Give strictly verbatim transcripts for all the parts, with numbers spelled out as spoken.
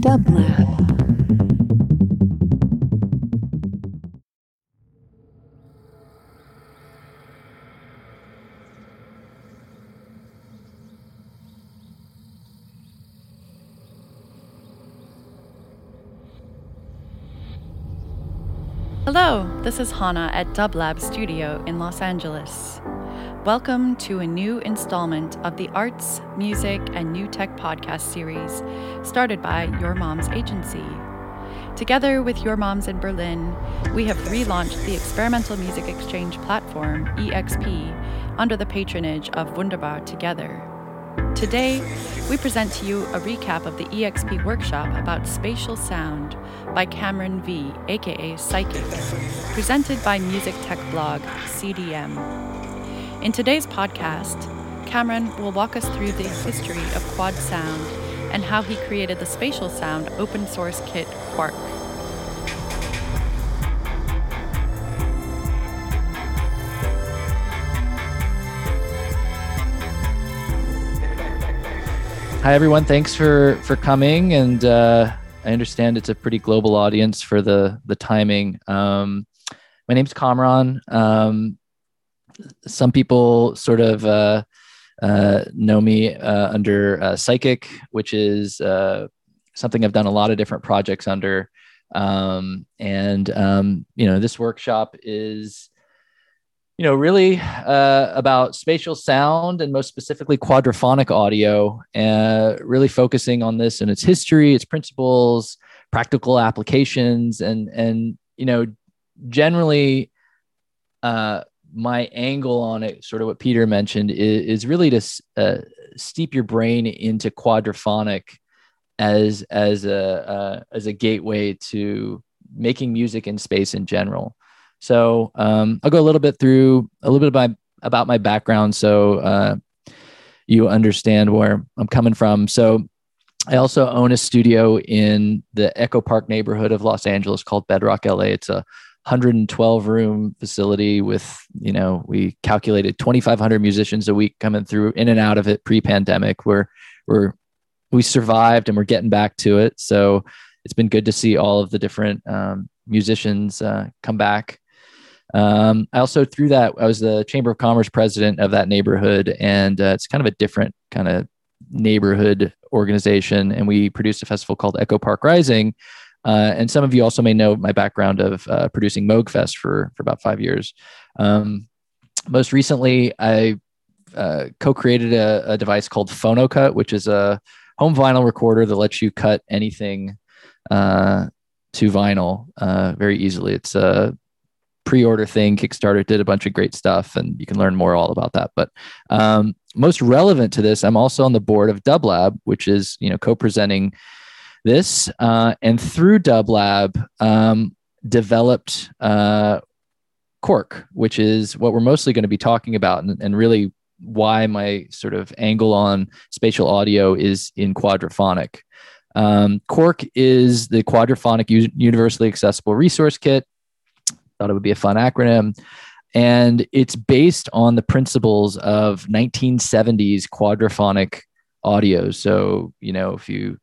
Dublab. Hello, this is Hannah at Dublab Studio in Los Angeles. Welcome to a new installment of the Arts, Music, and New Tech podcast series started by Your Mom's Agency. Together with Your Moms in Berlin, we have relaunched the experimental music exchange platform, E X P, under the patronage of Wunderbar Together. Today, we present to you a recap of the E X P workshop about spatial sound by Cameron V, aka Psychic, presented by music tech blog C D M. In today's podcast, Cameron will walk us through the history of quad sound and how he created the spatial sound open source kit Quark. Hi, everyone. Thanks for, for coming. And uh, I understand it's a pretty global audience for the, the timing. Um, my name's Kamran. Um, some people sort of uh, uh, know me uh, under uh, Psychic, which is uh, something I've done a lot of different projects under. Um, and, um, you know, this workshop is you know, really uh, about spatial sound and most specifically quadraphonic audio, uh, really focusing on this and its history, its principles, practical applications, and, and you know, generally uh, my angle on it, sort of what Peter mentioned, is, is really to uh, steep your brain into quadraphonic as, as, a, uh, as a gateway to making music in space in general. So um, I'll go a little bit through a little bit about my, about my background so uh, you understand where I'm coming from. So I also own a studio in the Echo Park neighborhood of Los Angeles called Bedrock L A. It's a one hundred twelve room facility with, you know, we calculated twenty-five hundred musicians a week coming through in and out of it pre-pandemic. We're, we're, we survived and we're getting back to it. So it's been good to see all of the different um, musicians uh, come back. Um, I also, through that, I was the Chamber of Commerce president of that neighborhood, and uh, it's kind of a different kind of neighborhood organization. And we produced a festival called Echo Park Rising. Uh, and some of you also may know my background of uh, producing Moogfest for, for about five years. Um, most recently, I uh, co-created a, a device called PhonoCut, which is a home vinyl recorder that lets you cut anything uh, to vinyl uh, very easily. It's a pre-order thing. Kickstarter did a bunch of great stuff, and you can learn more all about that. But um, most relevant to this, I'm also on the board of Dublab, which is, you know, co-presenting this, uh, and through Dublab, um, developed uh, Quark, which is what we're mostly going to be talking about, and, and really why my sort of angle on spatial audio is in quadraphonic. Um, Quark is the quadraphonic u- universally accessible resource kit. Thought it would be a fun acronym. And it's based on the principles of nineteen seventies quadraphonic audio. So, you know, if you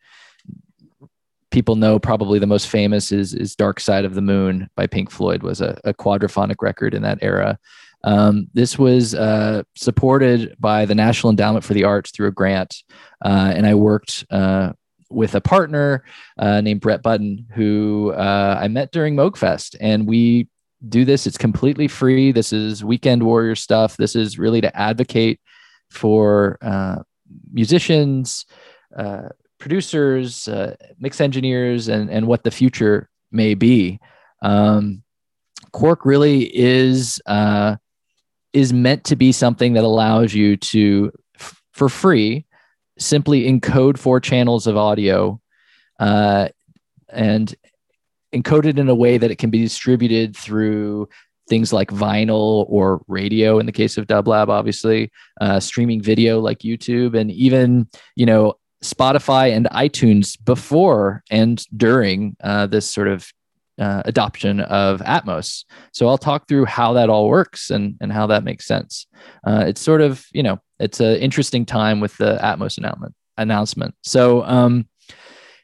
people know, probably the most famous is, is Dark Side of the Moon by Pink Floyd was a, a quadraphonic record in that era. Um, this was uh, supported by the National Endowment for the Arts through a grant. Uh, and I worked uh, with a partner uh, named Brett Button, who uh, I met during Moogfest, and we do this. It's completely free. This is weekend warrior stuff. This is really to advocate for uh, musicians, uh, producers, uh, mix engineers, and, and what the future may be. Um, Quark really is, uh, is meant to be something that allows you to, f- for free, simply encode four channels of audio uh, and encoded in a way that it can be distributed through things like vinyl or radio in the case of Dublab, obviously, uh, streaming video like YouTube, and even, you know, Spotify and iTunes before and during uh, this sort of uh, adoption of Atmos. So I'll talk through how that all works and, and how that makes sense. Uh, it's sort of, you know, it's an interesting time with the Atmos announcement. announcement. So um,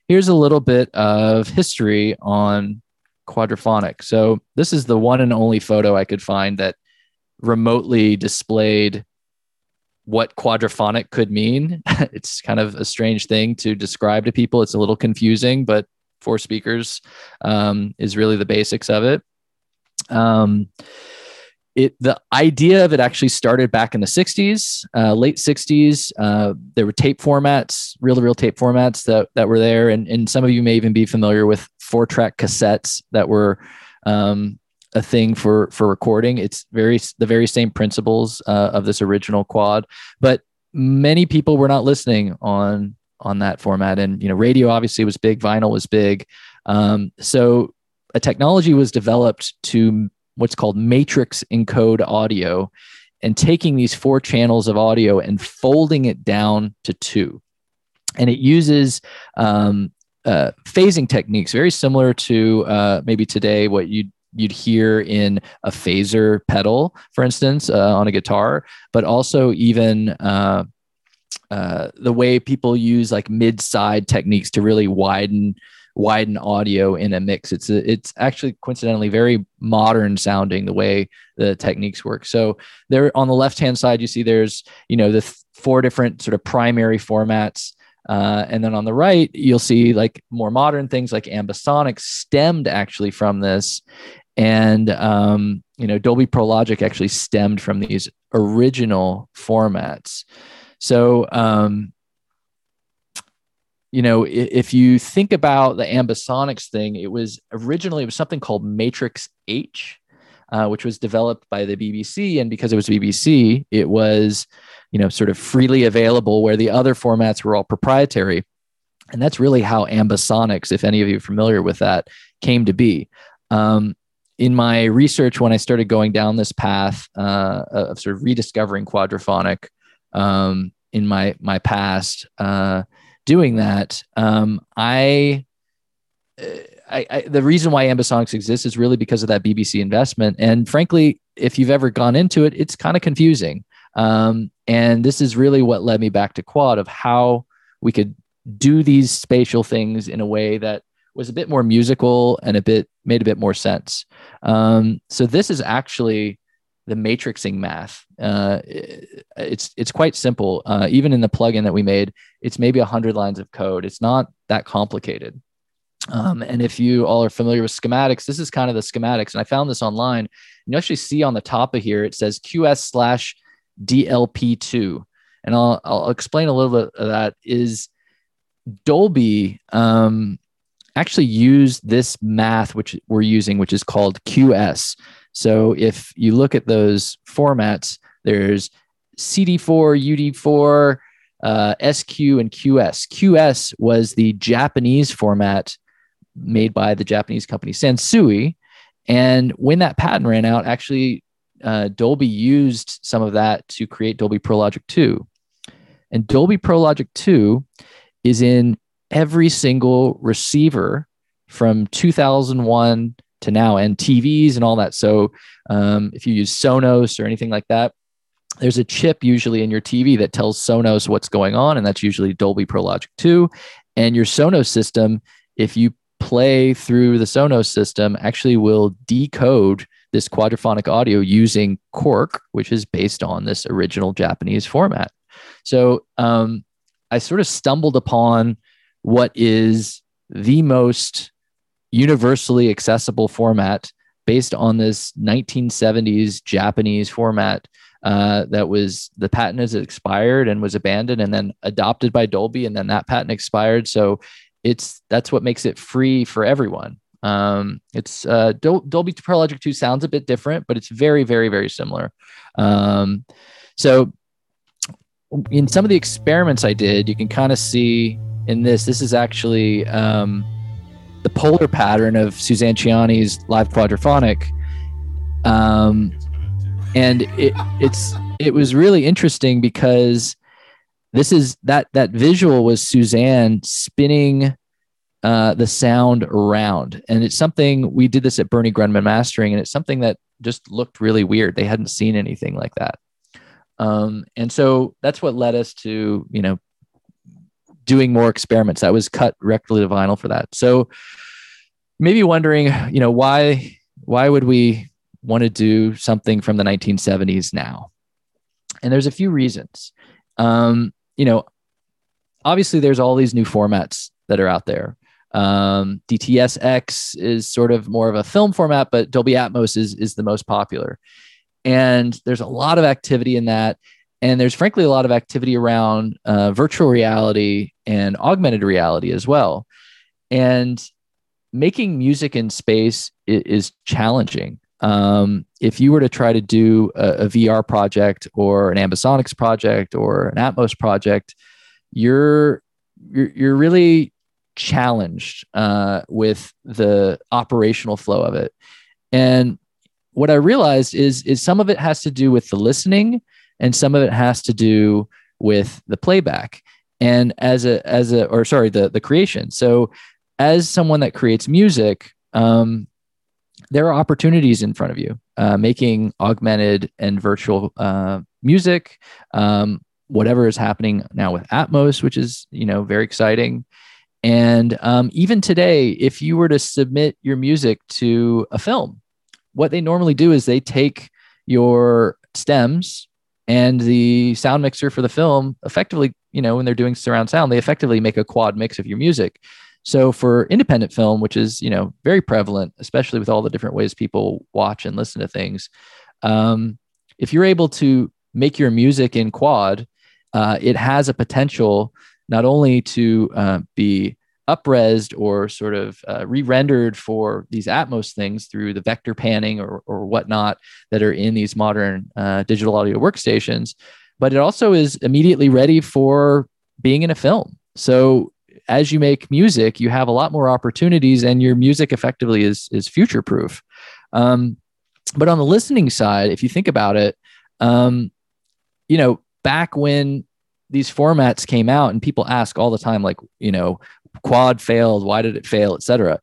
here's a little bit of history on quadraphonic. So this is the one and only photo I could find that remotely displayed what quadraphonic could mean. It's kind of a strange thing to describe to people. It's a little confusing, but four speakers um, is really the basics of it. Um, it the idea of it actually started back in the sixties, uh, late sixties. Uh, there were tape formats, reel-to-reel tape formats that that were there, and and some of you may even be familiar with four-track cassettes that were um, a thing for for recording. It's very the very same principles uh, of this original quad, but many people were not listening on on that format. And you know, radio obviously was big, vinyl was big, um, so a technology was developed to what's called matrix encode audio, and taking these four channels of audio and folding it down to two. And it uses um, uh, phasing techniques, very similar to uh, maybe today what you'd you'd hear in a phaser pedal, for instance, uh, on a guitar, but also even uh, uh, the way people use like mid-side techniques to really widen widen audio in a mix. It's a, it's actually coincidentally very modern sounding the way the techniques work. So there on the left-hand side, you see there's, you know, the th- four different sort of primary formats. Uh, and then on the right, you'll see like more modern things like ambisonics stemmed actually from this. And, um, you know, Dolby Pro Logic actually stemmed from these original formats. So, um, you know, if you think about the ambisonics thing, it was originally, it was something called Matrix H, uh, which was developed by the B B C. And because it was B B C, it was, you know, sort of freely available, where the other formats were all proprietary. And that's really how ambisonics, if any of you are familiar with that, came to be. Um, in my research, when I started going down this path uh, of sort of rediscovering quadraphonic um, in my, my past, uh, doing that, um, I, I, I, the reason why ambisonics exists is really because of that B B C investment. And frankly, if you've ever gone into it, it's kind of confusing. Um, and this is really what led me back to quad, of how we could do these spatial things in a way that was a bit more musical and a bit made a bit more sense. Um, so this is actually the matrixing math. Uh, it's it's quite simple. Uh, even in the plugin that we made, it's maybe a hundred lines of code. It's not that complicated. Um, and if you all are familiar with schematics, this is kind of the schematics. And I found this online. You actually see on the top of here, it says Q S slash D L P two. And I'll, I'll explain a little bit of that. Is Dolby um, actually used this math, which we're using, which is called Q S. So if you look at those formats, there's C D four, U D four, uh, S Q, and Q S. Q S was the Japanese format made by the Japanese company Sansui. And when that patent ran out, actually, uh, Dolby used some of that to create Dolby Pro Logic two. And Dolby Pro Logic two is in every single receiver from two thousand one to now, and T Vs and all that. So um, if you use Sonos or anything like that, there's a chip usually in your T V that tells Sonos what's going on, and that's usually Dolby Pro Logic two. And your Sonos system, if you play through the Sonos system, actually will decode this quadraphonic audio using Quark, which is based on this original Japanese format. So um, I sort of stumbled upon what is the most universally accessible format based on this nineteen seventies Japanese format uh, that was, the patent has expired and was abandoned and then adopted by Dolby, and then that patent expired. So it's, that's what makes it free for everyone. Um, it's uh, Dol- Dolby Pro Logic two sounds a bit different, but it's very, very, very similar. Um, so in some of the experiments I did, you can kind of see in this, this is actually um, the polar pattern of Suzanne Ciani's live quadraphonic. Um, and it, it's, it was really interesting because this is that, that visual was Suzanne spinning uh, the sound around. And it's something, we did this at Bernie Grundman Mastering, and it's something that just looked really weird. They hadn't seen anything like that. Um, and so that's what led us to, you know, doing more experiments. That was cut directly to vinyl for that. So maybe wondering, you know, why why would we want to do something from the nineteen seventies now? And there's a few reasons. Um, you know, obviously there's all these new formats that are out there. Um, D T S X is sort of more of a film format, but Dolby Atmos is, is the most popular. And there's a lot of activity in that. And there's frankly a lot of activity around uh, virtual reality and augmented reality as well. And making music in space is, is challenging. Um, if you were to try to do a, a V R project or an Ambisonics project or an Atmos project, you're you're, you're really challenged uh, with the operational flow of it. And what I realized is is some of it has to do with the listening, and some of it has to do with the playback. And as a as a or sorry the the creation. So as someone that creates music, um, there are opportunities in front of you, uh, making augmented and virtual uh, music, um, whatever is happening now with Atmos, which is, you know, very exciting. And um, even today, if you were to submit your music to a film, what they normally do is they take your stems and the sound mixer for the film effectively, you know, when they're doing surround sound, they effectively make a quad mix of your music. So for independent film, which is, you know, very prevalent, especially with all the different ways people watch and listen to things, um, if you're able to make your music in quad, uh, it has a potential not only to uh, be upresed or sort of uh, re-rendered for these Atmos things through the vector panning or, or whatnot that are in these modern uh, digital audio workstations, but it also is immediately ready for being in a film. So as you make music, you have a lot more opportunities, and your music effectively is is future proof. Um, but on the listening side, if you think about it, um, you know, back when these formats came out, and people ask all the time, like, you know, quad failed, why did it fail, et cetera.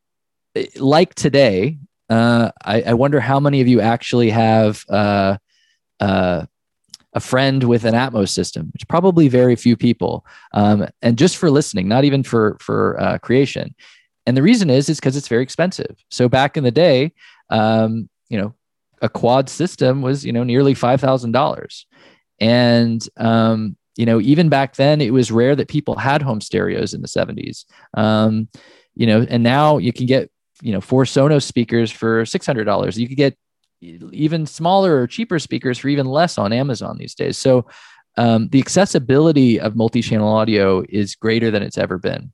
Like today, uh, I, I wonder how many of you actually have uh, uh, a friend with an Atmos system. It's probably very few people. Um, and just for listening, not even for, for uh, creation. And the reason is, is because it's very expensive. So back in the day, um, you know, a quad system was, you know, nearly five thousand dollars. And, um, you know, even back then it was rare that people had home stereos in the seventies. Um, you know, and now you can get, you know, four Sonos speakers for six hundred dollars. You could get even smaller or cheaper speakers for even less on Amazon these days. So um, the accessibility of multi-channel audio is greater than it's ever been.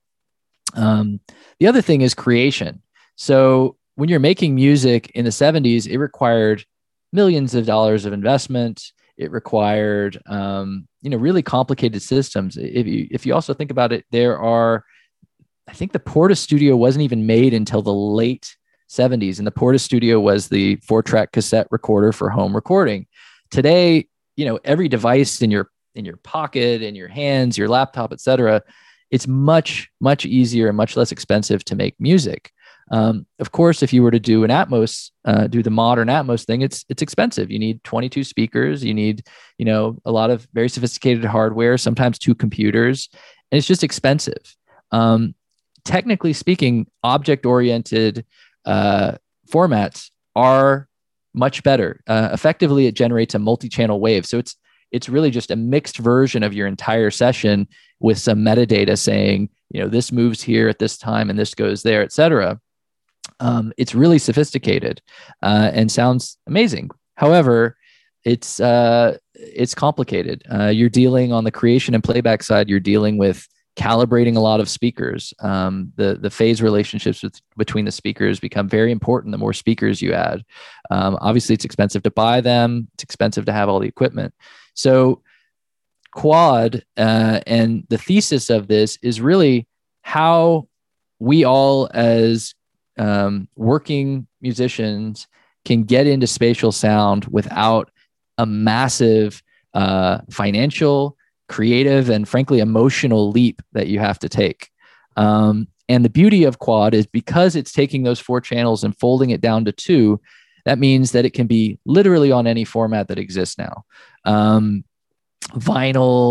Um, the other thing is creation. So when you're making music in the seventies, it required millions of dollars of investment. It required, um, you know, really complicated systems. If you, if you also think about it, there are, I think the Porta Studio wasn't even made until the late seventies. And the Porta Studio was the four track cassette recorder for home recording. Today, you know, every device in your, in your pocket, in your hands, your laptop, et cetera, it's much, much easier and much less expensive to make music. Um, of course, if you were to do an Atmos, uh, do the modern Atmos thing, it's it's expensive. You need twenty-two speakers. You need, you know, a lot of very sophisticated hardware, sometimes two computers, and it's just expensive. Um, technically speaking, object-oriented uh, formats are much better. Uh, effectively, it generates a multi-channel wave. So it's it's really just a mixed version of your entire session with some metadata saying, you know, this moves here at this time and this goes there, et cetera. Um, it's really sophisticated uh, and sounds amazing. However, it's uh, it's complicated. Uh, you're dealing on the creation and playback side. You're dealing with calibrating a lot of speakers. Um, the the phase relationships with, between the speakers become very important the more speakers you add. Um, obviously, it's expensive to buy them. It's expensive to have all the equipment. So quad uh, and the thesis of this is really how we all as um, working musicians can get into spatial sound without a massive uh, financial, creative, and frankly, emotional leap that you have to take. Um, and the beauty of quad is because it's taking those four channels and folding it down to two, that means that it can be literally on any format that exists now. Um, vinyl,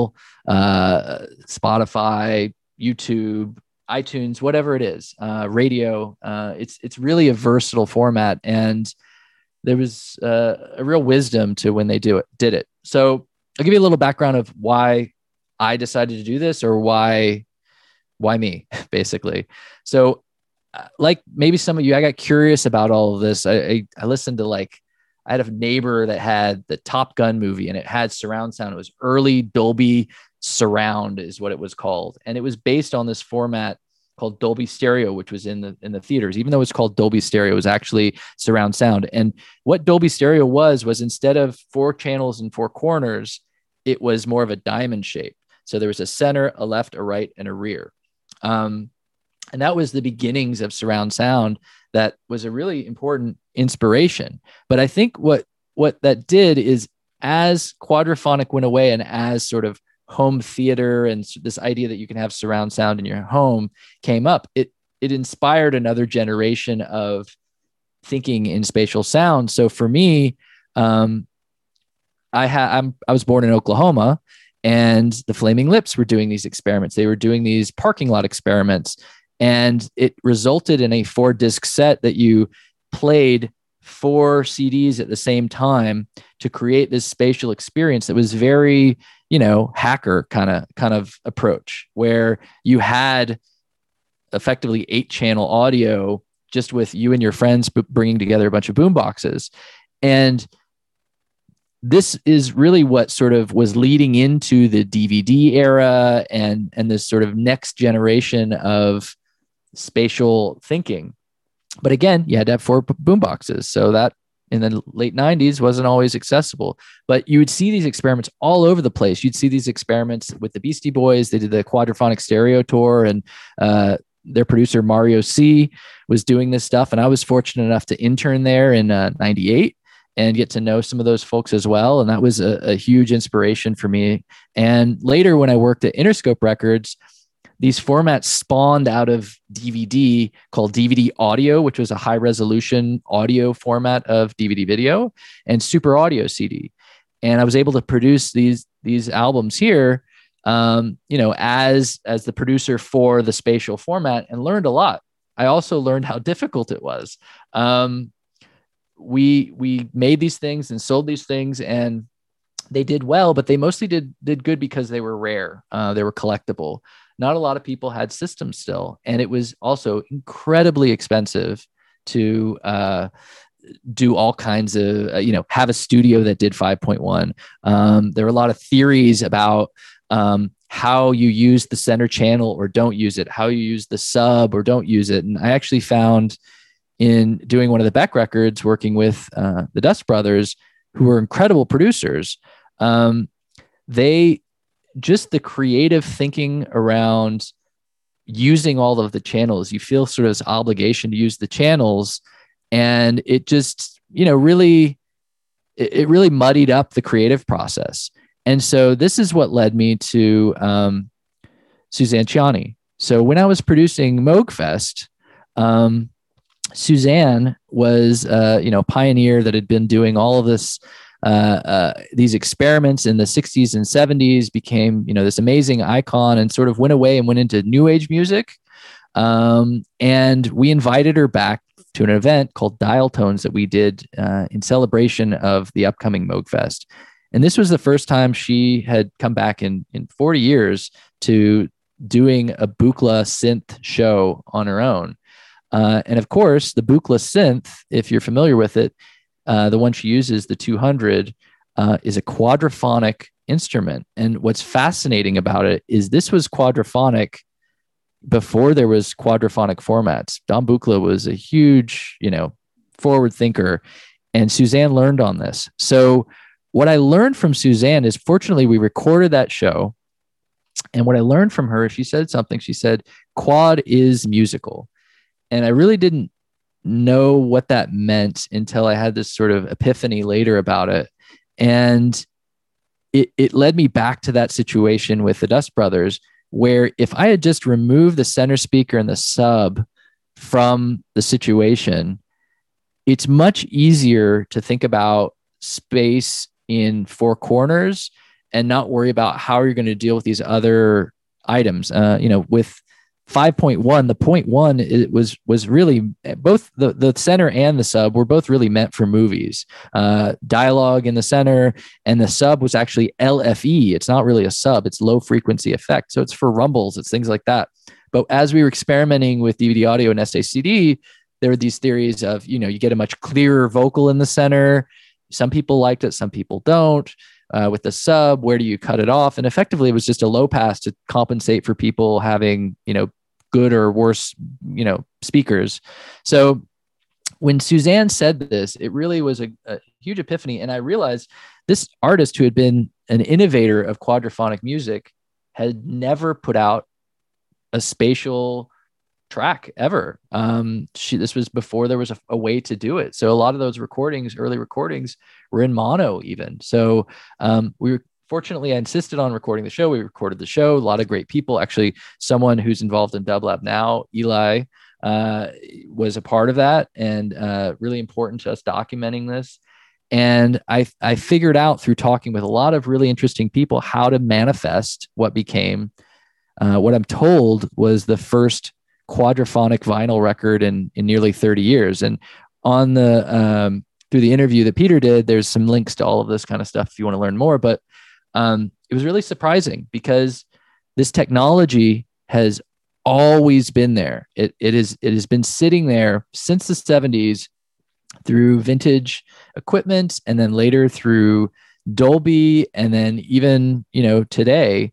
uh, Spotify, YouTube, iTunes, whatever it is, uh, radio. Uh, it's it's really a versatile format, and there was uh, a real wisdom to when they do it, did it. So I'll give you a little background of why I decided to do this, or why why me, basically. So, uh, like maybe some of you, I got curious about all of this. I, I I listened to like I had a neighbor that had the Top Gun movie, and it had surround sound. It was early Dolby Surround is what it was called. And it was based on this format called Dolby Stereo, which was in the, in the theaters. Even though it's called Dolby Stereo, it was actually surround sound. And what Dolby Stereo was, was instead of four channels and four corners, it was more of a diamond shape. So there was a center, a left, a right, and a rear. Um, and that was the beginnings of surround sound. That was a really important inspiration. But I think what, what that did is, as quadraphonic went away, and as sort of home theater and this idea that you can have surround sound in your home came up, it it inspired another generation of thinking in spatial sound. So for me, um, I had I'm I was born in Oklahoma, and the Flaming Lips were doing these experiments. They were doing these parking lot experiments, and it resulted in a four disc set that you played four C Ds at the same time to create this spatial experience that was very, you know, hacker kind of kind of approach, where you had effectively eight channel audio just with you and your friends bringing together a bunch of boom boxes. And this is really what sort of was leading into the D V D era and, and this sort of next generation of spatial thinking. But again, you had to have four boom boxes. So that in the late nineties wasn't always accessible, but you would see these experiments all over the place. You'd see these experiments with the Beastie Boys. They did the Quadraphonic Stereo Tour, and uh, their producer Mario C was doing this stuff. And I was fortunate enough to intern there in uh, ninety-eight and get to know some of those folks as well. And that was a, a huge inspiration for me. And later when I worked at Interscope Records, these formats spawned out of D V D called D V D audio, which was a high resolution audio format of D V D video, and Super Audio C D. And I was able to produce these, these albums here, um, you know, as, as the producer for the spatial format, and learned a lot. I also learned how difficult it was. Um, we, we made these things and sold these things, and they did well, but they mostly did, did good because they were rare. Uh, they were collectible. Not a lot of people had systems still. And it was also incredibly expensive to uh, do all kinds of, uh, you know, have a studio that did five point one. Um, there were a lot of theories about um, how you use the center channel or don't use it, how you use the sub or don't use it. And I actually found in doing one of the Beck records, working with uh, the Dust Brothers, who were incredible producers, um, they, just the creative thinking around using all of the channels, you feel sort of this obligation to use the channels. And it just, you know, really, it really muddied up the creative process. And so this is what led me to um, Suzanne Ciani. So when I was producing Moogfest, um, Suzanne was, uh, you know, pioneer that had been doing all of this, uh, uh, these experiments in the sixties and seventies, became, you know, this amazing icon, and sort of went away and went into new age music. Um, and we invited her back to an event called Dial Tones that we did uh, in celebration of the upcoming Moogfest. And this was the first time she had come back in, in forty years to doing a Buchla synth show on her own. Uh, and of course, the Buchla synth, if you're familiar with it, uh, the one she uses, the two hundred, uh, is a quadraphonic instrument. And what's fascinating about it is this was quadraphonic before there was quadraphonic formats. Don Buchla was a huge, you know, forward thinker, and Suzanne learned on this. So what I learned from Suzanne is, fortunately, we recorded that show. And what I learned from her, she said something, she said, quad is musical. And I really didn't know what that meant until I had this sort of epiphany later about it. And it, it led me back to that situation with the Dust Brothers, where if I had just removed the center speaker and the sub from the situation, it's much easier to think about space in four corners and not worry about how you're going to deal with these other items. Uh, you know, with five point one, the point one, it was was really both the, the center and the sub were both really meant for movies. Uh, dialogue in the center, and the sub was actually L F E. It's not really a sub, it's low frequency effect. So it's for rumbles, it's things like that. But as we were experimenting with D V D audio and S A C D, there were these theories of, you know, you get a much clearer vocal in the center. Some people liked it, some people don't. Uh, with the sub, where do you cut it off? And effectively, it was just a low pass to compensate for people having, you know, good or worse, you know, speakers. So when Suzanne said this, it really was a, a huge epiphany. And I realized this artist, who had been an innovator of quadraphonic music, had never put out a spatial track ever. Um, she, this was before there was a, a way to do it. So a lot of those recordings, early recordings, were in mono even. So um, we were fortunately, I insisted on recording the show. We recorded the show. A lot of great people. Actually, someone who's involved in Dublab now, Eli, uh, was a part of that, and uh, really important to us documenting this. And I, I figured out through talking with a lot of really interesting people how to manifest what became, uh, what I'm told was the first quadraphonic vinyl record in, in nearly thirty years. And on the um, through the interview that Peter did, there's some links to all of this kind of stuff if you want to learn more. But Um, it was really surprising because this technology has always been there. It, it is, it has been sitting there since the seventies through vintage equipment, and then later through Dolby, and then even, you know, today.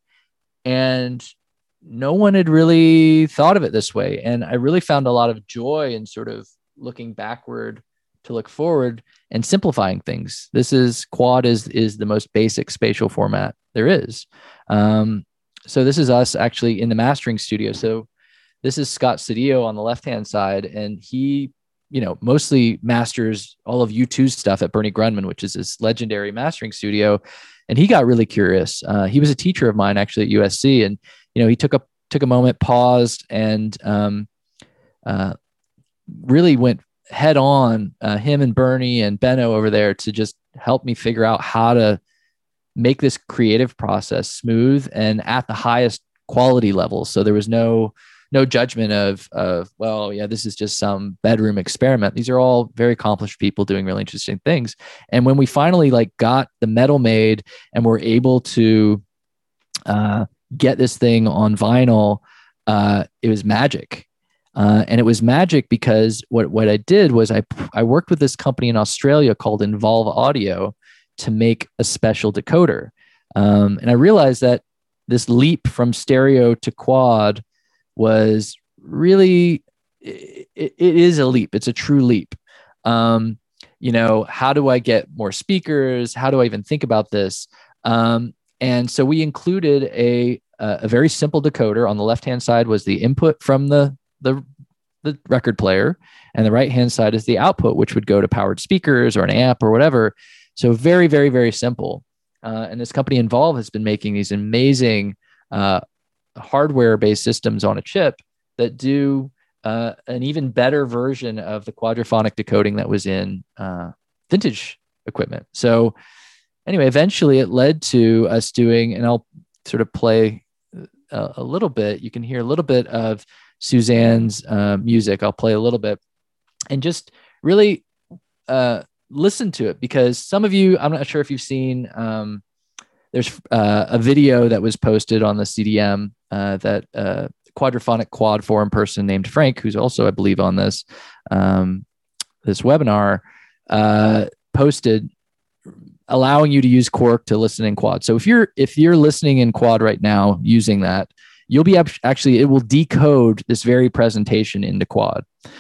And no one had really thought of it this way. And I really found a lot of joy in sort of looking backward to look forward and simplifying things. This is quad is, is the most basic spatial format there is. Um, so this is us actually in the mastering studio. So this is Scott Cedillo on the left-hand side, and he, you know, mostly masters all of U two's stuff at Bernie Grundman, which is his legendary mastering studio. And he got really curious. Uh, he was a teacher of mine actually at U S C, and, you know, he took a, took a moment, paused, and um, uh, really went head on, uh, him and Bernie and Benno over there, to just help me figure out how to make this creative process smooth and at the highest quality levels. So there was no, no judgment of, of, well, yeah, this is just some bedroom experiment. These are all very accomplished people doing really interesting things. And when we finally like got the metal made and were able to uh, get this thing on vinyl, uh, it was magic. Uh, and it was magic because what, what I did was I, I worked with this company in Australia called Involve Audio to make a special decoder. Um, and I realized that this leap from stereo to quad was really, it, it is a leap. It's a true leap. Um, you know, how do I get more speakers? How do I even think about this? Um, and so we included a, a very simple decoder. On the left-hand side was the input from the the the record player, and the right hand side is the output, which would go to powered speakers or an amp or whatever. So very, very, very simple. Uh, and this company Involve has been making these amazing uh, hardware-based systems on a chip that do uh, an even better version of the quadraphonic decoding that was in uh, vintage equipment. So anyway, eventually it led to us doing, and I'll sort of play a, a little bit. You can hear a little bit of Suzanne's uh, music. I'll play a little bit and just really uh, listen to it, because some of you, I'm not sure if you've seen, um, there's uh, a video that was posted on the C D M uh, that uh, quadraphonic quad forum person named Frank, who's also, I believe, on this, um, this webinar, uh, posted, allowing you to use Quark to listen in quad. So if you're, if you're listening in quad right now using that, you'll be actually, it will decode this very presentation into quad.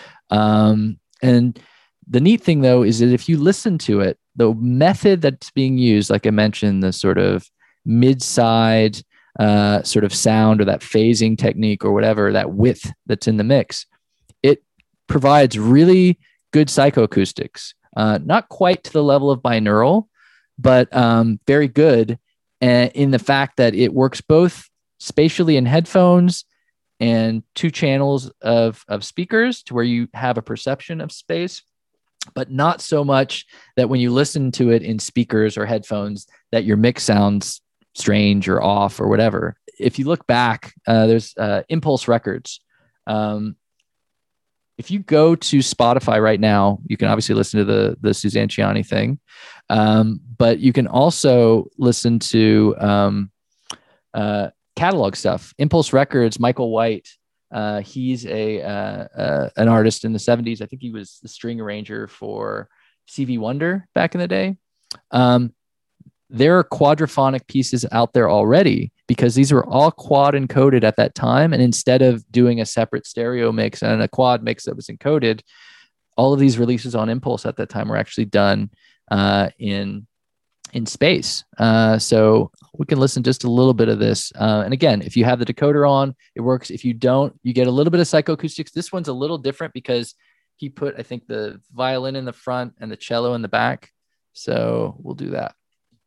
Um, and the neat thing though, is that if you listen to it, the method that's being used, like I mentioned, the sort of mid-side uh, sort of sound, or that phasing technique or whatever, that width that's in the mix, it provides really good psychoacoustics. Uh, not quite to the level of binaural, but um, very good uh, in the fact that it works both spatially in headphones and two channels of, of speakers, to where you have a perception of space, but not so much that when you listen to it in speakers or headphones that your mix sounds strange or off or whatever. If you look back, uh, there's uh, Impulse Records. Um, if you go to Spotify right now, you can obviously listen to the the Suzanne Ciani thing, um, but you can also listen to um, uh, catalog stuff. Impulse Records, Michael White. Uh, he's a uh, uh, an artist in the seventies. I think he was the string arranger for Stevie Wonder back in the day. Um, there are quadraphonic pieces out there already because these were all quad encoded at that time. And instead of doing a separate stereo mix and a quad mix that was encoded, all of these releases on Impulse at that time were actually done uh, in in space. Uh, so we can listen just a little bit of this. Uh, and again, if you have the decoder on, it works. If you don't, you get a little bit of psychoacoustics. This one's a little different because he put, I think, the violin in the front and the cello in the back. So we'll do that.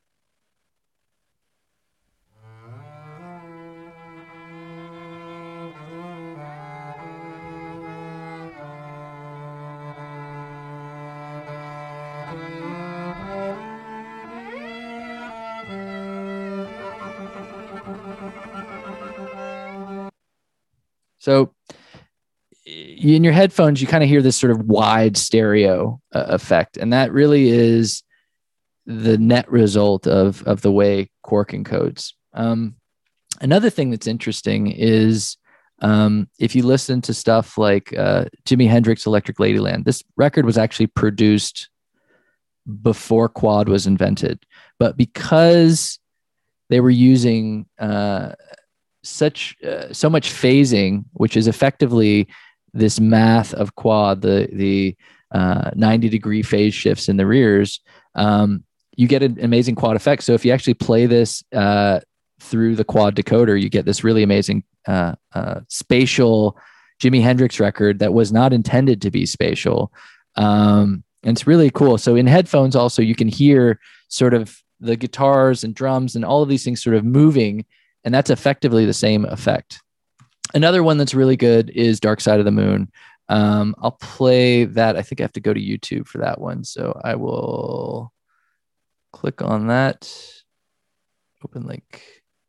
So in your headphones, you kind of hear this sort of wide stereo uh, effect. And that really is the net result of, of the way Quark encodes. Um, another thing that's interesting is um, if you listen to stuff like uh, Jimi Hendrix Electric Ladyland, this record was actually produced before quad was invented. But because they were using uh, such uh, so much phasing, which is effectively this math of quad, the the uh, ninety degree phase shifts in the rears, um, you get an amazing quad effect. So if you actually play this uh, through the quad decoder, you get this really amazing uh, uh, spatial Jimi Hendrix record that was not intended to be spatial. Um, and it's really cool. So in headphones also, you can hear sort of the guitars and drums and all of these things sort of moving, and that's effectively the same effect. Another one that's really good is Dark Side of the Moon. Um, I'll play that. I think I have to go to YouTube for that one. So I will click on that. Open link.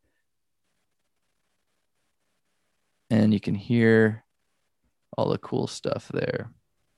And you can hear all the cool stuff there.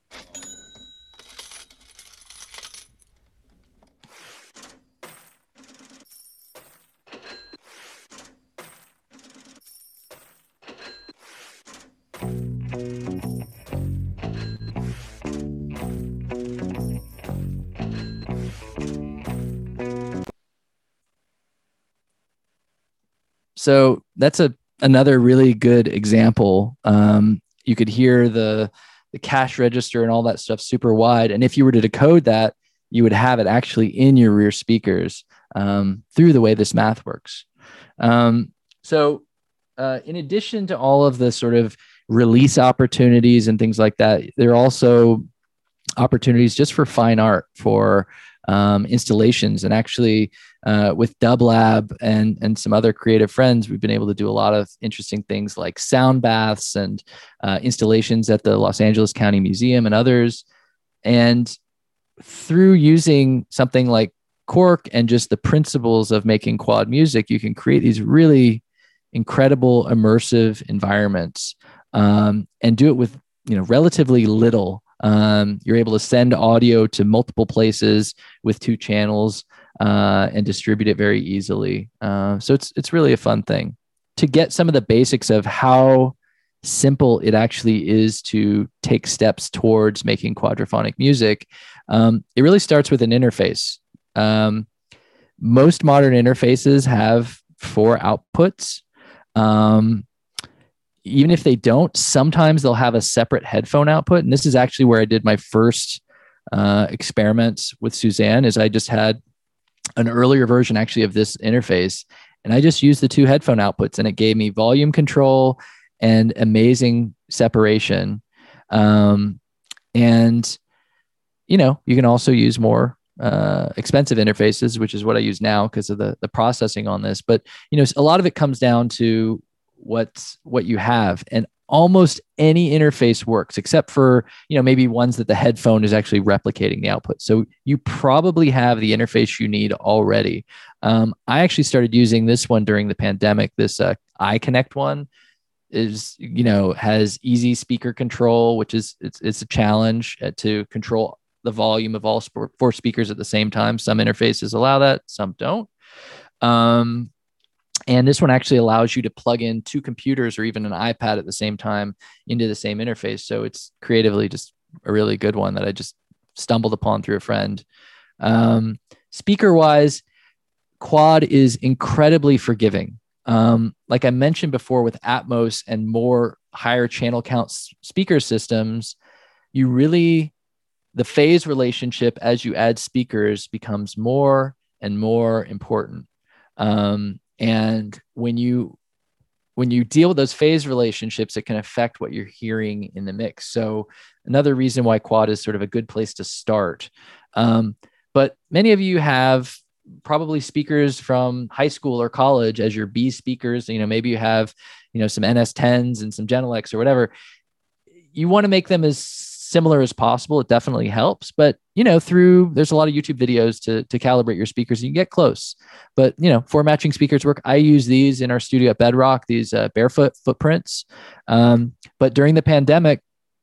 So that's a another really good example. Um, you could hear the the cash register and all that stuff super wide. And if you were to decode that, you would have it actually in your rear speakers um, through the way this math works. Um, so uh, in addition to all of the sort of release opportunities and things like that, there are also opportunities just for fine art, for um, installations. And actually uh, with Dublab and, and some other creative friends, we've been able to do a lot of interesting things like sound baths and uh, installations at the Los Angeles County Museum and others. And through using something like Quark and just the principles of making quad music, you can create these really incredible immersive environments um, and do it with, you know, relatively little. Um, you're able to send audio to multiple places with two channels uh, and distribute it very easily. Uh, so it's it's really a fun thing to get some of the basics of how simple it actually is to take steps towards making quadraphonic music. Um, it really starts with an interface. Um, most modern interfaces have four outputs. Um, even if they don't, sometimes they'll have a separate headphone output. And this is actually where I did my first uh, experiments with Suzanne, is I just had an earlier version actually of this interface. And I just used the two headphone outputs, and it gave me volume control and amazing separation. Um, and, you know, you can also use more uh, expensive interfaces, which is what I use now because of the, the processing on this. But, you know, a lot of it comes down to what's what you have. And almost any interface works, except for, you know, maybe ones that the headphone is actually replicating the output. So you probably have the interface you need already. Um, I actually started using this one during the pandemic. This uh, iConnect one is, you know, has easy speaker control, which is it's it's a challenge to control the volume of all sp- four speakers at the same time. Some interfaces allow that, some don't. Um, And this one actually allows you to plug in two computers or even an iPad at the same time into the same interface. So it's creatively just a really good one that I just stumbled upon through a friend. Um, speaker wise, Quad is incredibly forgiving. Um, like I mentioned before, with Atmos and more higher channel count speaker systems, you really, the phase relationship as you add speakers becomes more and more important. Um, And when you when you deal with those phase relationships, it can affect what you're hearing in the mix. So another reason why Quad is sort of a good place to start. Um, but many of you have probably speakers from high school or college as your B speakers. You know, maybe you have, you know, some N S tens and some Genelecs or whatever. You want to make them as similar as possible. It definitely helps, but you know, through there's a lot of YouTube videos to to calibrate your speakers. And you can get close, but you know, for matching speakers work. I use these in our studio at Bedrock. These uh, barefoot footprints. Um, but during the pandemic,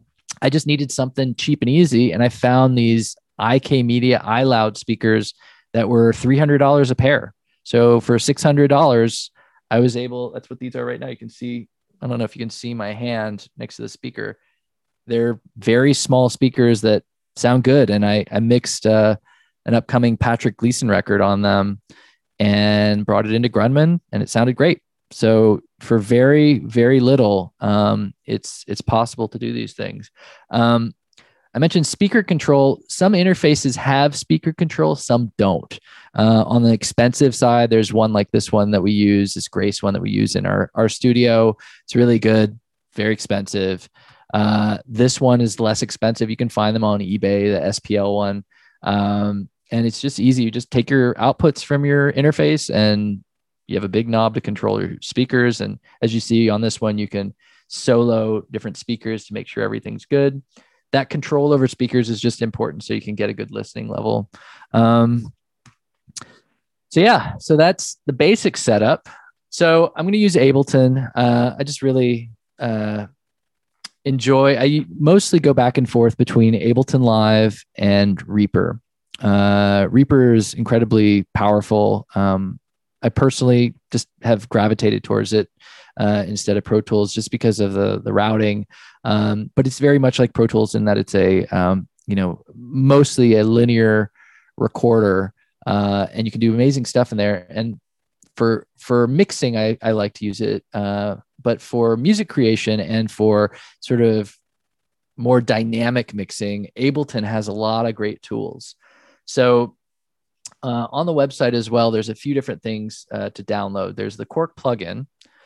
I just needed something cheap and easy, and I found these I K Media iLoud speakers that were three hundred dollars a pair. So for six hundred dollars, I was able. That's what these are right now. You can see. I don't know if you can see my hand next to the speaker. They're very small speakers that sound good. And I, I mixed uh, an upcoming Patrick Gleason record on them and brought it into Grunman, and it sounded great. So for very, very little, um, it's, it's possible to do these things. Um, I mentioned speaker control. Some interfaces have speaker control, some don't. Uh, on the expensive side, there's one like this one that we use, this Grace one that we use in our, our studio. It's really good, very expensive. Uh, this one is less expensive. You can find them on eBay, the S P L one. Um, and it's just easy. You just take your outputs from your interface and you have a big knob to control your speakers. And as you see on this one, you can solo different speakers to make sure everything's good. That control over speakers is just important so you can get a good listening level. Um, so yeah, so that's the basic setup. So I'm going to use Ableton. Uh, I just really, uh, enjoy. I mostly go back and forth between Ableton Live and Reaper. Uh, Reaper is incredibly powerful. Um, I personally just have gravitated towards it uh, instead of Pro Tools just because of the the routing. Um, but it's very much like Pro Tools in that it's a um, you know mostly a linear recorder, uh, and you can do amazing stuff in there. And for for mixing, I, I like to use it. Uh, but for music creation and for sort of more dynamic mixing, Ableton has a lot of great tools. So uh, on the website as well, there's a few different things uh, to download. There's the Quark plugin,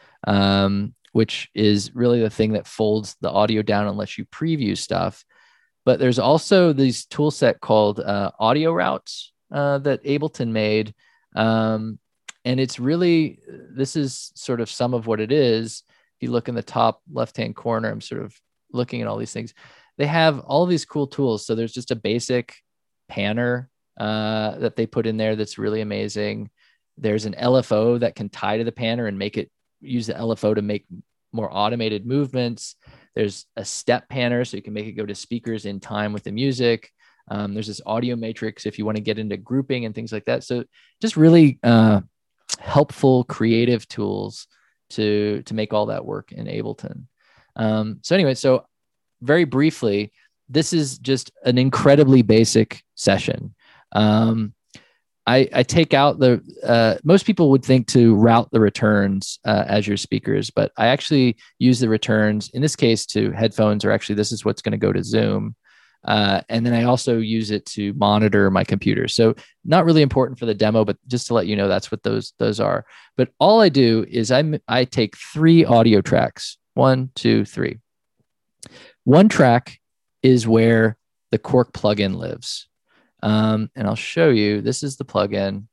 um, which is really the thing that folds the audio down and lets you preview stuff. But there's also this tool set called uh, Audio Routes uh, that Ableton made. Um, And it's really, this is sort of some of what it is. If you look in the top left-hand corner, I'm sort of looking at all these things. They have all of these cool tools. So there's just a basic panner uh, that they put in there that's really amazing. There's an L F O that can tie to the panner and make it, use the L F O to make more automated movements. There's a step panner, so you can make it go to speakers in time with the music. Um, there's this audio matrix if you want to get into grouping and things like that. So just really... Uh, helpful creative tools to to make all that work in Ableton. Um, so anyway, so very briefly, this is just an incredibly basic session. Um, I, I take out the, uh, most people would think to route the returns uh, as your speakers, but I actually use the returns in this case to headphones, or actually this is what's going to go to Zoom. Uh, and then I also use it to monitor my computer. So not really important for the demo, but just to let you know, that's what those, those are. But all I do is I, I take three audio tracks, one, two, three. One track is where the Quark plugin lives. Um, and I'll show you, this is the plugin.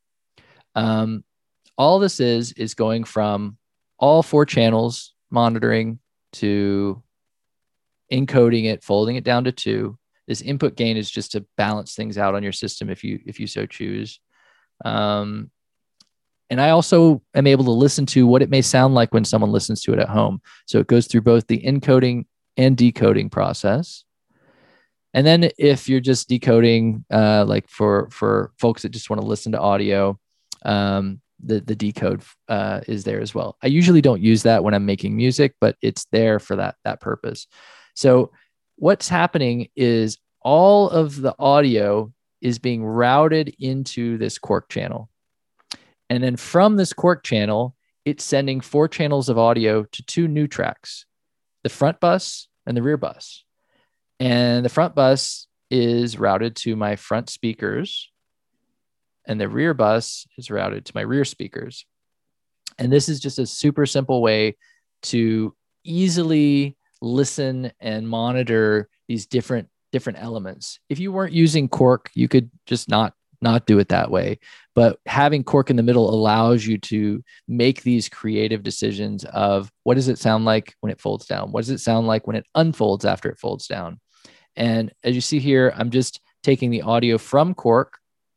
Um, all this is, is going from all four channels monitoring to encoding it, folding it down to two. This input gain is just to balance things out on your system if you if you so choose. Um, and I also am able to listen to what it may sound like when someone listens to it at home. So it goes through both the encoding and decoding process. And then if you're just decoding, uh, like for for folks that just want to listen to audio, um, the the decode uh, is there as well. I usually don't use that when I'm making music, but it's there for that that purpose. So what's happening is all of the audio is being routed into this Quark channel. And then from this Quark channel, it's sending four channels of audio to two new tracks, the front bus and the rear bus. And the front bus is routed to my front speakers, and the rear bus is routed to my rear speakers. And this is just a super simple way to easily listen and monitor these different different elements. If you weren't using Quark, you could just not not do it that way. But having Quark in the middle allows you to make these creative decisions of what does it sound like when it folds down? What does it sound like when it unfolds after it folds down? And as you see here, I'm just taking the audio from Quark,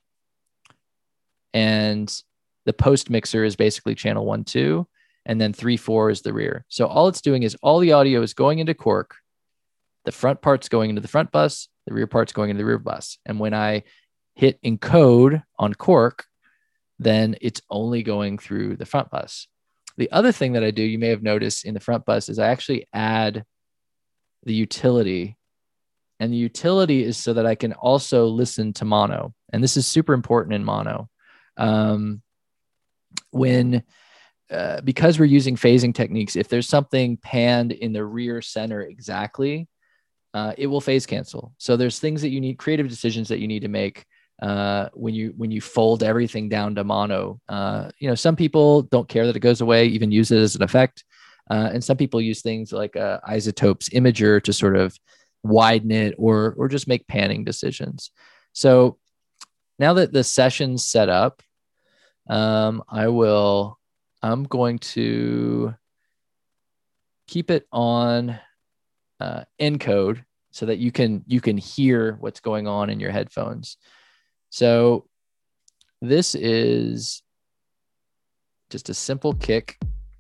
and the post mixer is basically channel one, two, and then three, four is the rear. So all it's doing is all the audio is going into Quark. The front part's going into the front bus, the rear part's going into the rear bus. And when I hit encode on Quark, then it's only going through the front bus. The other thing that I do, you may have noticed in the front bus, is I actually add the utility. And the utility is so that I can also listen to mono. And this is super important in mono. Um, when, uh, because we're using phasing techniques, if there's something panned in the rear center exactly, uh, it will phase cancel. So there's things that you need, creative decisions that you need to make uh, when you when you fold everything down to mono. Uh, you know, some people don't care that it goes away, even use it as an effect. Uh, and some people use things like uh, Isotopes Imager to sort of widen it or or just make panning decisions. So now that the session's set up, um, I will, I'm going to keep it on uh, encode so that you can, you can hear what's going on in your headphones. So this is just a simple kick.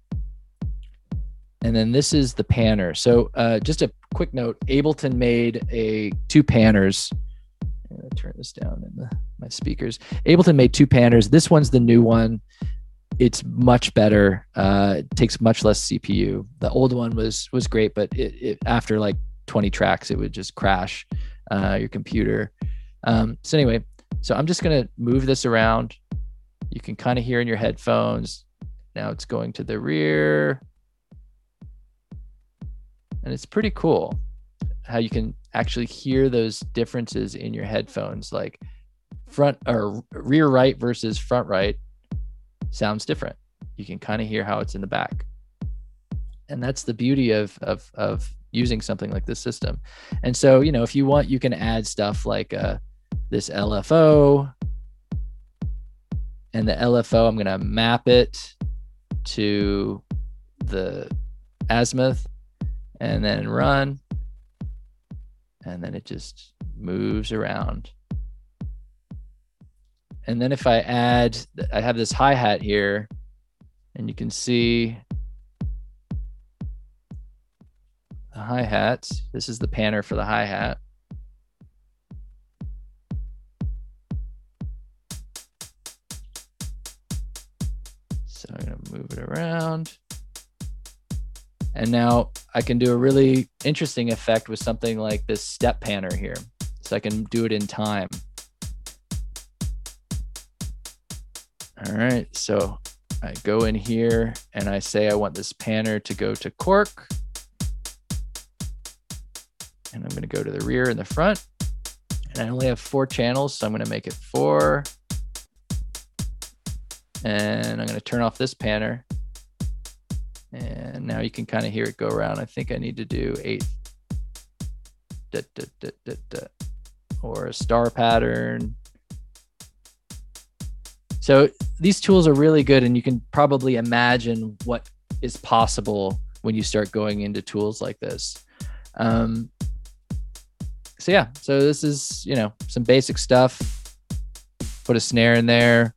And then this is the panner. So uh, just a quick note, Ableton made a two panners. I'm gonna turn this down in the, my speakers. Ableton made two panners. This one's the new one. It's much better. Uh, it takes much less C P U. The old one was was great, but it, it after like twenty tracks, it would just crash uh, your computer. Um, so anyway, so I'm just gonna move this around. You can kind of hear in your headphones. Now it's going to the rear. And it's pretty cool how you can actually hear those differences in your headphones, like front or rear right versus front right sounds different. You can kind of hear how it's in the back. And that's the beauty of, of, of using something like this system. And so, you know, if you want, you can add stuff like uh, this L F O, and the L F O, I'm going to map it to the azimuth, and then run, and then it just moves around. And then if I add, I have this hi-hat here, and you can see the hi-hat. This is the panner for the hi-hat. So I'm gonna move it around. And now I can do a really interesting effect with something like this step panner here. So I can do it in time. All right, so I go in here and I say I want this panner to go to Quark. And I'm gonna go to the rear and the front. And I only have four channels, so I'm gonna make it four. And I'm gonna turn off this panner. And now you can kind of hear it go around. I think I need to do eight da, da, da, da, da, or a star pattern. So these tools are really good, and you can probably imagine what is possible when you start going into tools like this. Um, so yeah, so this is, you know, some basic stuff. Put a snare in there.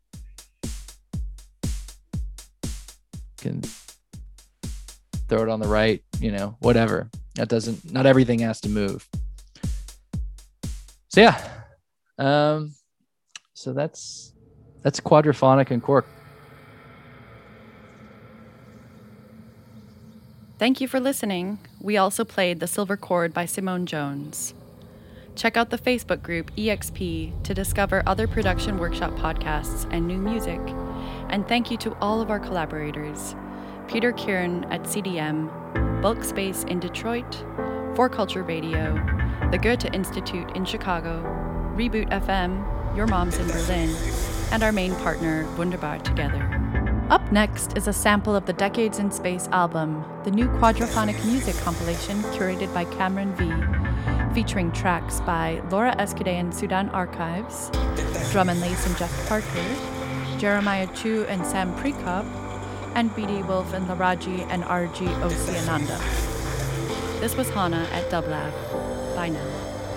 Can throw it on the right, you know, whatever. That doesn't, not everything has to move. So yeah. Um, so that's, that's Quadraphonic and Cork. Thank you for listening. We also played The Silver Chord by Simone Jones. Check out the Facebook group E X P to discover other production workshop podcasts and new music. And thank you to all of our collaborators, Peter Kieran at C D M, Bulk Space in Detroit, For Culture Radio, the Goethe Institute in Chicago, Reboot F M, Your Mom's in Berlin, and our main partner, Wunderbar Together. Up next is a sample of the Decades in Space album, the new Quadraphonic music compilation curated by Cameron V, featuring tracks by Laura Escudé and Sudan Archives, Drum and Lace and Jeff Parker, Jeremiah Chu and Sam Prekop, and B D Wolf and Laraji and R G Osiananda. This was Hana at Dublab. Bye now.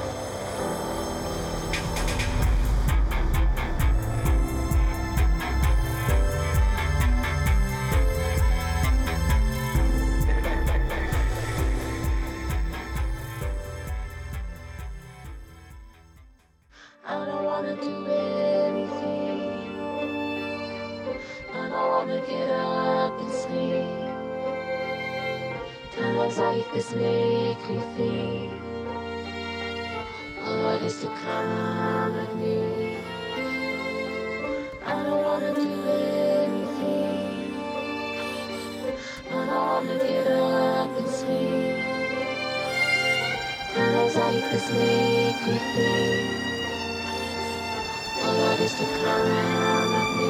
Life is make me think of what is to come with me. I don't wanna do anything. I don't wanna get up and sleep. Times like this make me think of what is to come with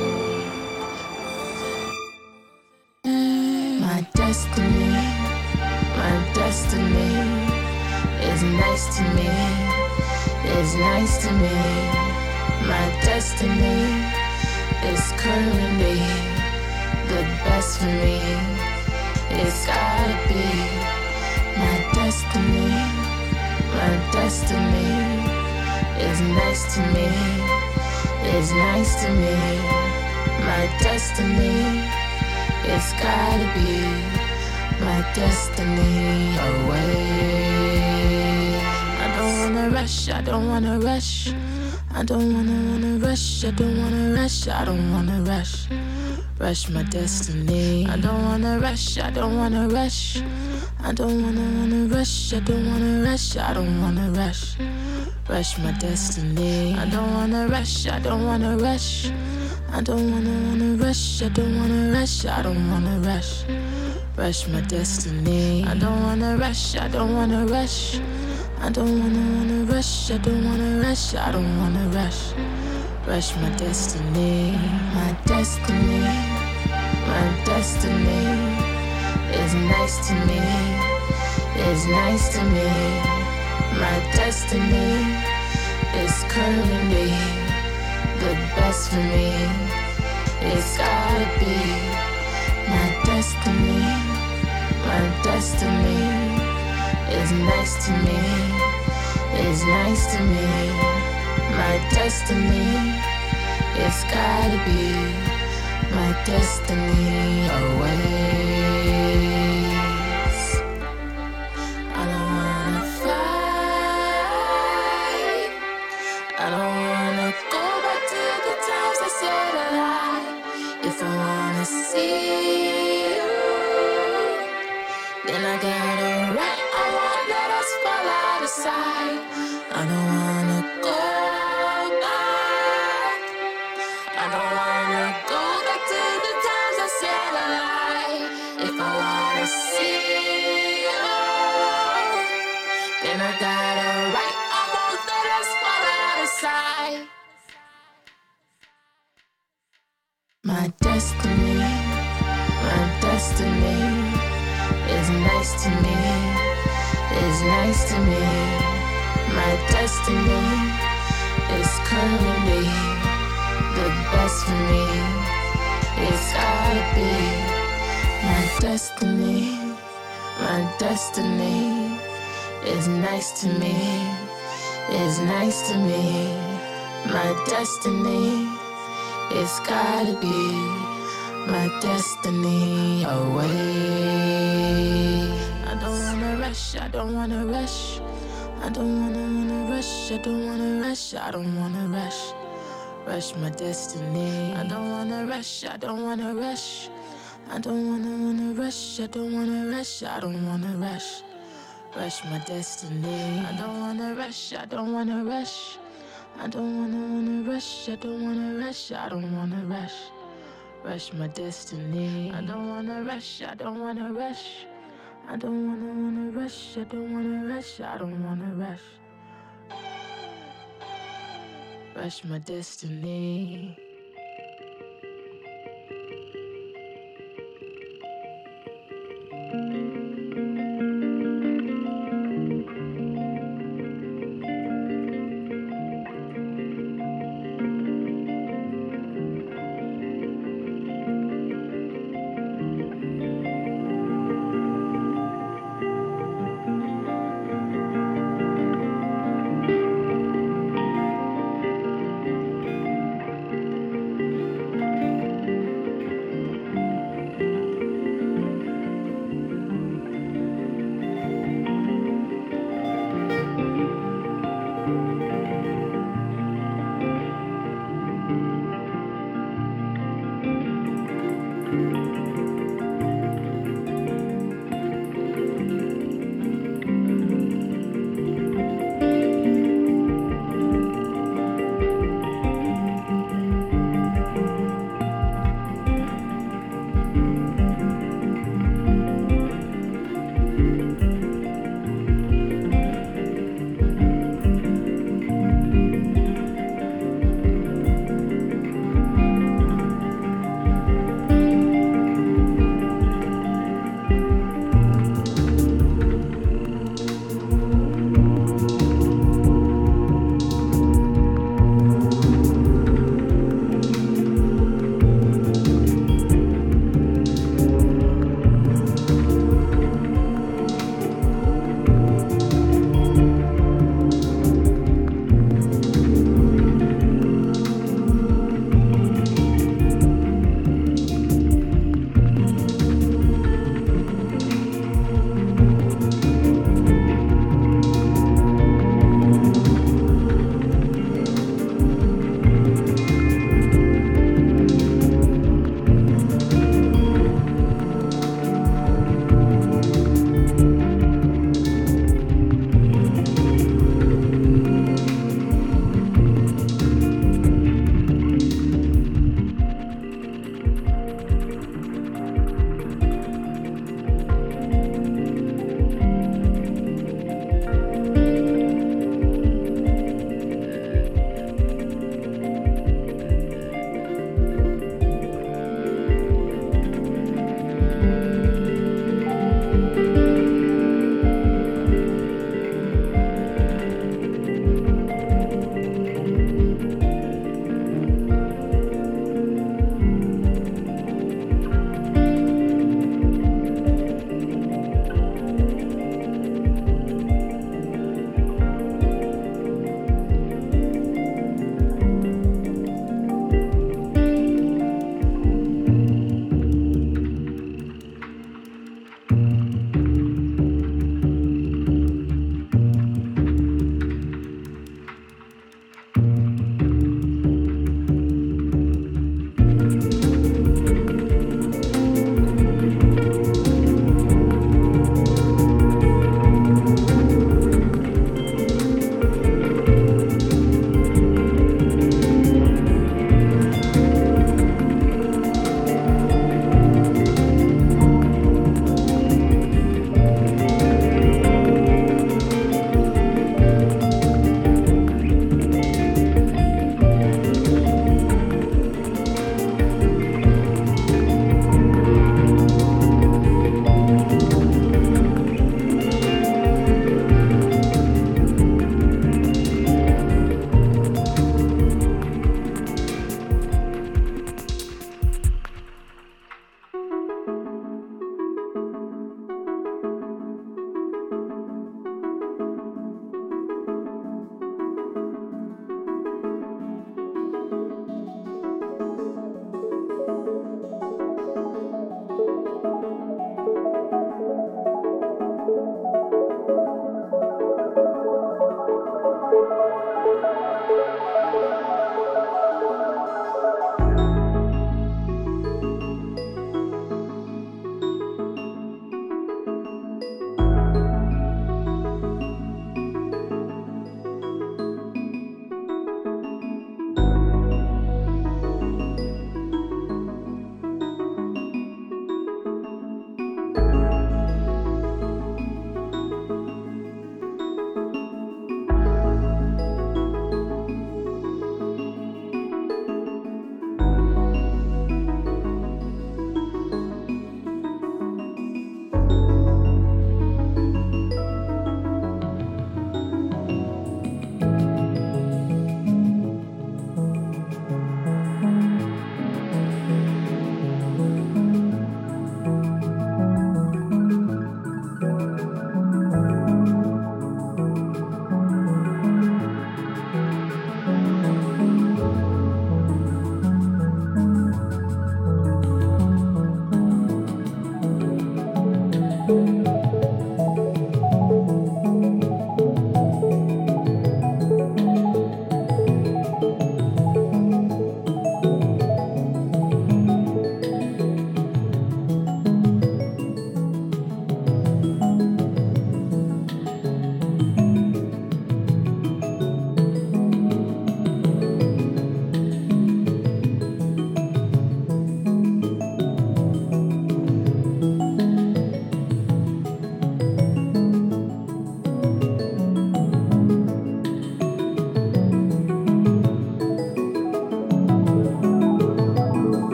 me. My destiny. My destiny is nice to me, is nice to me. My destiny is currently the best for me. It's gotta be my destiny. My destiny is nice to me, is nice to me. My destiny, it's gotta be my destiny away. I don't wanna rush, I don't wanna rush. I don't wanna wanna rush, I don't wanna rush, I don't wanna rush. Rush my destiny. I don't wanna rush, I don't wanna rush. I don't wanna wanna rush, I don't wanna rush, I don't wanna rush. Rush my destiny. I don't wanna rush, I don't wanna rush. I don't wanna wanna rush, I don't wanna rush, I don't wanna rush. Rush my destiny. I don't wanna rush, I don't wanna rush. I don't wanna wanna rush, I don't wanna rush, I don't wanna rush. Rush my destiny. My destiny, my destiny is nice to me, is nice to me. My destiny is currently the best for me. It's gotta be my destiny. My destiny is nice to me, is nice to me. My destiny, it's gotta be my destiny always. I don't wanna fight. I don't wanna go back to the times I said I lied. If I wanna see you, then I gotta write. I won't let us fall out of sight. I don't wanna go back. I don't wanna go back to the times I said I lied. If I wanna see you, then I gotta write. I won't let us fall out of sight. My destiny, my destiny is nice to me, is nice to me. My destiny is currently the best for me. It's gotta be my destiny, my destiny is nice to me, is nice to me. My destiny, it's gotta be my destiny away. I don't wanna rush, I don't wanna rush. I don't wanna wanna rush, I don't wanna rush, I don't wanna rush. Rush my destiny. I don't wanna rush, I don't wanna rush. I don't wanna wanna rush, I don't wanna rush, I don't wanna rush. Rush my destiny. I don't wanna rush, I don't wanna rush. I don't wanna wanna rush, I don't wanna rush, I don't wanna rush. Rush my destiny. I don't wanna rush, I don't wanna rush. I don't wanna wanna rush, I don't wanna rush, I don't wanna rush. Rush my destiny.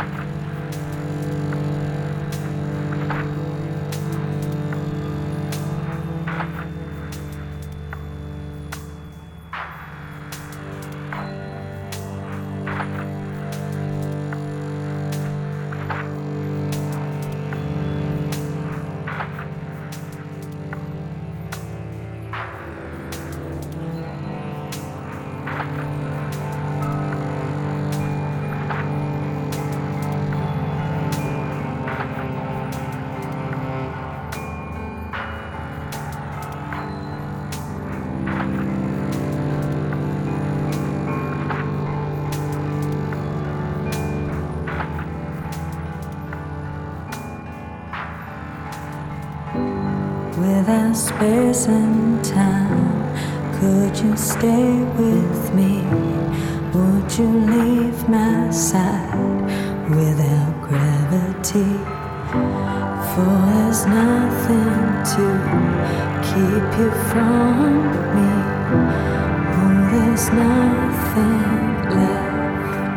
Without space and time, could you stay with me? Would you leave my side without gravity? For there's nothing to keep you from me. Oh, there's nothing left.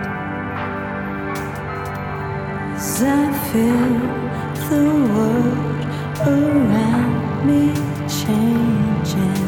As I feel the world around me changing.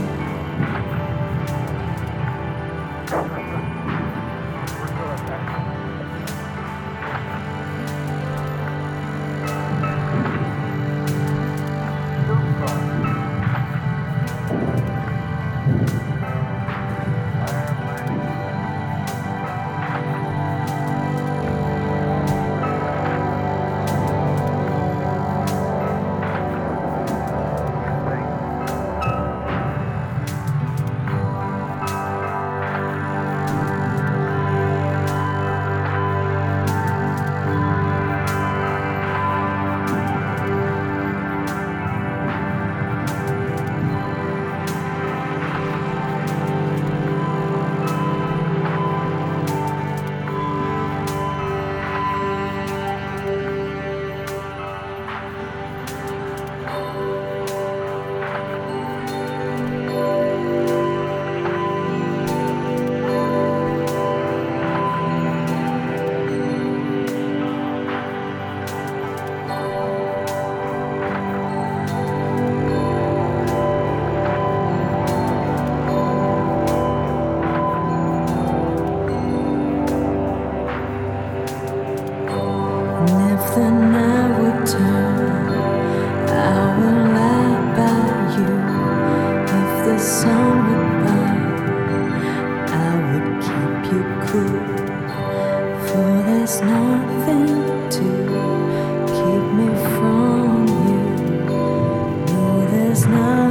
There's nothing to keep me from you. No, there's nothing.